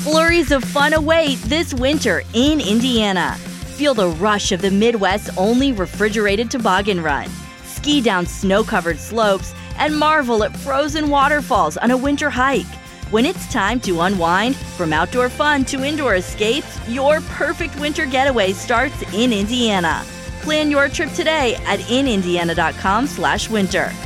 Flurries of fun await this winter in Indiana. Feel the rush of the Midwest's only refrigerated toboggan run. Ski down snow-covered slopes and marvel at frozen waterfalls on a winter hike. When it's time to unwind, from outdoor fun to indoor escapes, your perfect winter getaway starts in Indiana. Plan your trip today at inindiana.com/winter.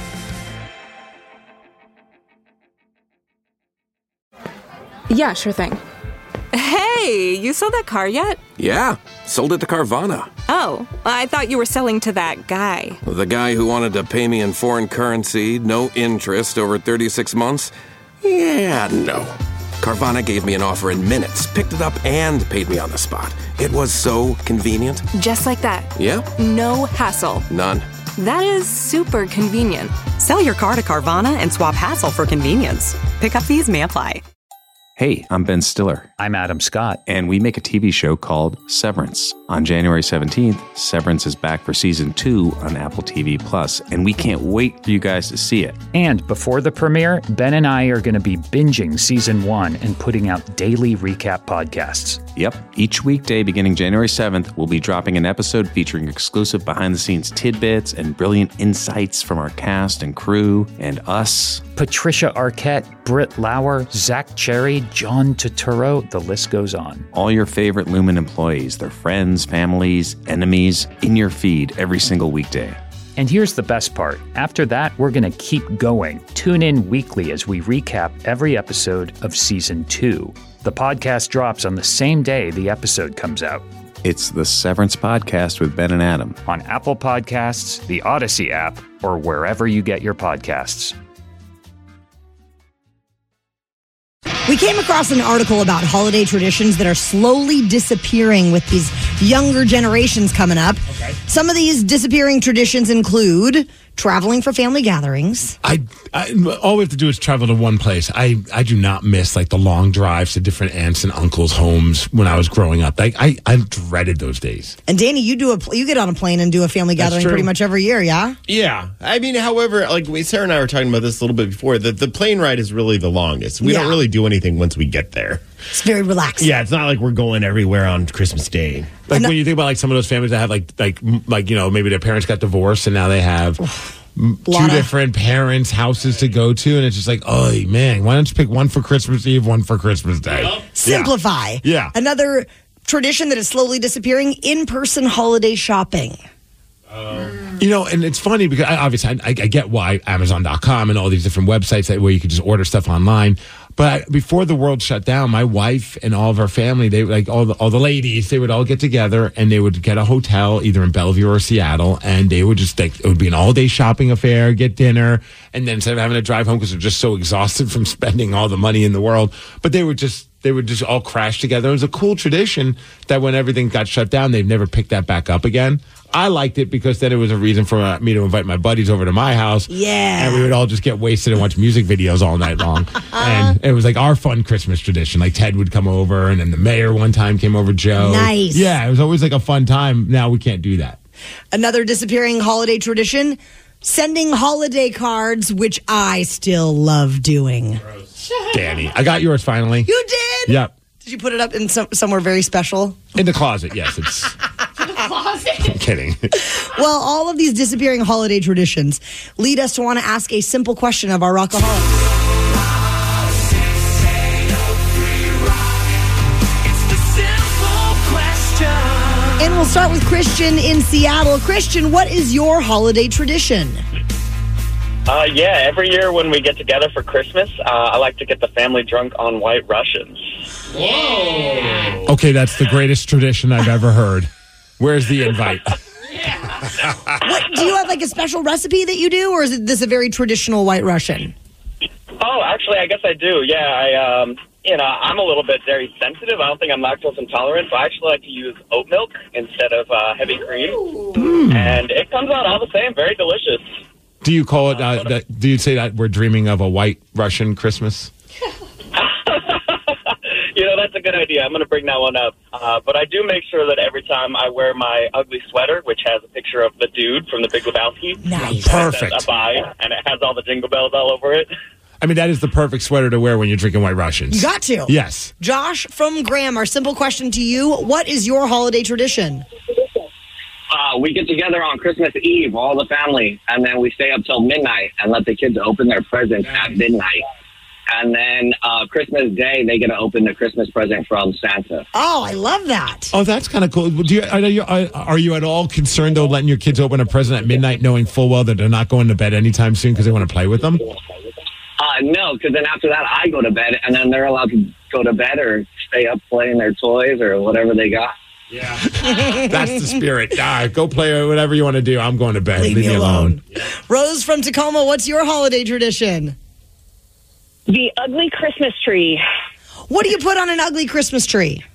Yeah, sure thing. Hey, you sold that car yet? Yeah, sold it to Carvana. Oh, I thought you were selling to that guy. The guy who wanted to pay me in foreign currency, no interest, over 36 months? Yeah, no. Carvana gave me an offer in minutes, picked it up, and paid me on the spot. It was so convenient. Just like that. Yeah? No hassle. None. That is super convenient. Sell your car to Carvana and swap hassle for convenience. Pickup fees may apply. Hey, I'm Ben Stiller. I'm Adam Scott. And we make a TV show called Severance. On January 17th, Severance is back for season 2 on Apple TV+, and we can't wait for you guys to see it. And before the premiere, Ben and I are going to be binging season 1 and putting out daily recap podcasts. Yep. Each weekday beginning January 7th, we'll be dropping an episode featuring exclusive behind-the-scenes tidbits and brilliant insights from our cast and crew and us. Patricia Arquette, Britt Lauer, Zach Cherry, John Turturro, the list goes on. All your favorite Lumen employees, their friends, families, enemies, in your feed every single weekday. And here's the best part. After that, we're going to keep going. Tune in weekly as we recap every episode of Season 2. The podcast drops on the same day the episode comes out. It's the Severance Podcast with Ben and Adam. On Apple Podcasts, the Odyssey app, or wherever you get your podcasts. We came across an article about holiday traditions that are slowly disappearing with these younger generations coming up. Okay. Some of these disappearing traditions include traveling for family gatherings. All we have to do is travel to one place. I do not miss like the long drives to different aunts and uncles' homes when I was growing up. I dreaded those days. And Danny, you get on a plane and do a family gathering pretty much every year, yeah? Yeah. I mean, however, like Sarah and I were talking about this a little bit before, the plane ride is really the longest. We don't really do anything once we get there. It's very relaxing. Yeah, it's not like we're going everywhere on Christmas Day. Like when you think about like some of those families that have like you know, maybe their parents got divorced and now they have two different parents' houses to go to, and it's just like, oh man, why don't you pick one for Christmas Eve, one for Christmas Day? Yep. Simplify. Yeah. Another tradition that is slowly disappearing: in-person holiday shopping. You know, and it's funny because I get why Amazon.com and all these different websites where you could just order stuff online. But before the world shut down, my wife and all of our family, they like all the ladies, they would all get together and they would get a hotel either in Bellevue or Seattle, and they would just it would be an all-day shopping affair, get dinner, and then instead of having to drive home because they're just so exhausted from spending all the money in the world, but they would just all crash together. It was a cool tradition that when everything got shut down, they've never picked that back up again. I liked it because then it was a reason for me to invite my buddies over to my house. Yeah. And we would all just get wasted and watch music videos all night long. And it was like our fun Christmas tradition. Like Ted would come over, and then the mayor one time came over, Joe. Nice. Yeah, it was always like a fun time. Now we can't do that. Another disappearing holiday tradition: sending holiday cards, which I still love doing. Danny, I got yours finally. You did? Yep. Did you put it up in somewhere very special? In the closet, yes. It's I'm kidding. Well, all of these disappearing holiday traditions lead us to want to ask a simple question of our Rockaholics. And we'll start with Christian in Seattle. Christian, what is your holiday tradition? Every year when we get together for Christmas, I like to get the family drunk on White Russians. Whoa! Okay, that's the greatest tradition I've ever heard. Where's the invite? What, do you have like a special recipe that you do, or is this a very traditional White Russian? Oh, actually, I guess I do. Yeah, I'm a little bit dairy sensitive. I don't think I'm lactose intolerant, so I actually like to use oat milk instead of heavy cream. And it comes out all the same, very delicious. Do you call it, do you say that we're dreaming of a White Russian Christmas? That's a good idea. I'm going to bring that one up. But I do make sure that every time I wear my ugly sweater, which has a picture of the dude from The Big Lebowski. Nice. Perfect. And it has all the jingle bells all over it. I mean, that is the perfect sweater to wear when you're drinking White Russians. You got to. Yes. Josh from Graham, our simple question to you. What is your holiday tradition? We get together on Christmas Eve, all the family, and then we stay up till midnight and let the kids open their presents at midnight. And then Christmas Day, they get to open the Christmas present from Santa. Oh, I love that. Oh, that's kind of cool. Are you at all concerned, though, letting your kids open a present at midnight knowing full well that they're not going to bed anytime soon because they want to play with them? No, because then after that, I go to bed, and then they're allowed to go to bed or stay up playing their toys or whatever they got. Yeah. That's the spirit. Go play whatever you want to do. I'm going to bed. Leave me alone. Yeah. Rose from Tacoma, what's your holiday tradition? The ugly Christmas tree. What do you put on an ugly Christmas tree?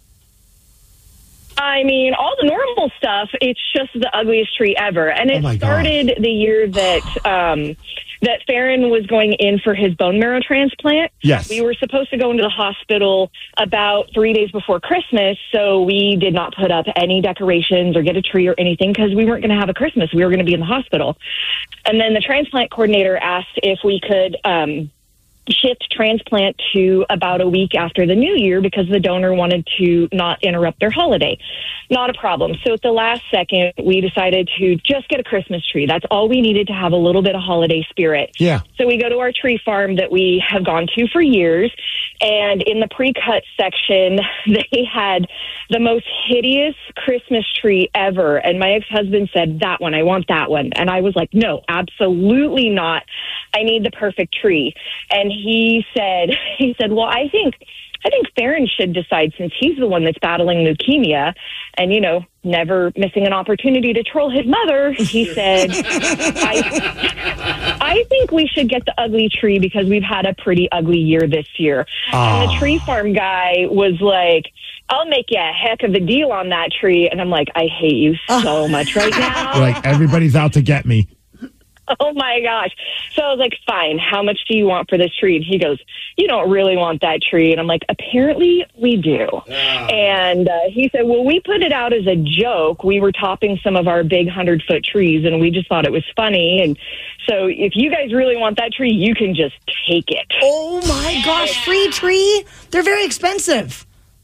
I mean, all the normal stuff. It's just the ugliest tree ever. And it started the year that that Farron was going in for his bone marrow transplant. Yes. We were supposed to go into the hospital about 3 days before Christmas, so we did not put up any decorations or get a tree or anything because we weren't going to have a Christmas. We were going to be in the hospital. And then the transplant coordinator asked if we could shift transplant to about a week after the new year because the donor wanted to not interrupt their holiday. Not a problem. So at the last second, we decided to just get a Christmas tree. That's all we needed to have a little bit of holiday spirit. Yeah. So we go to our tree farm that we have gone to for years, and in the pre-cut section, they had the most hideous Christmas tree ever. And my ex-husband said, that one, I want that one. And I was like, no, absolutely not. I need the perfect tree. And he said, well, I think Farron should decide since he's the one that's battling leukemia and, you know, never missing an opportunity to troll his mother. He said, I think we should get the ugly tree because we've had a pretty ugly year this year. And the tree farm guy was like, I'll make you a heck of a deal on that tree. And I'm like, I hate you so much right now. Like, everybody's out to get me. Oh, my gosh. So I was like, fine, how much do you want for this tree? And he goes, you don't really want that tree. And I'm like, apparently we do. And he said, well, we put it out as a joke. We were topping some of our big 100-foot trees, and we just thought it was funny. And so if you guys really want that tree, you can just take it. Oh, my gosh, free tree? They're very expensive.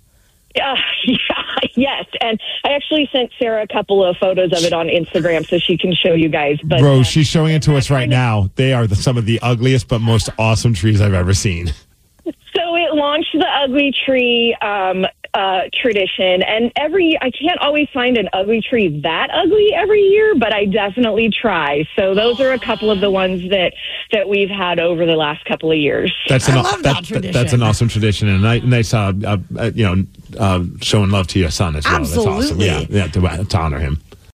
Yes, and I actually sent Sarah a couple of photos of it on Instagram so she can show you guys. But Rose, she's showing it to us right now. They are some of the ugliest but most awesome trees I've ever seen. So it launched the ugly tree tradition, and I can't always find an ugly tree that ugly every year, but I definitely try. So those are a couple of the ones that we've had over the last couple of years. That's an awesome tradition, and nice, showing love to your son as well. Absolutely. That's awesome. Yeah, to honor him.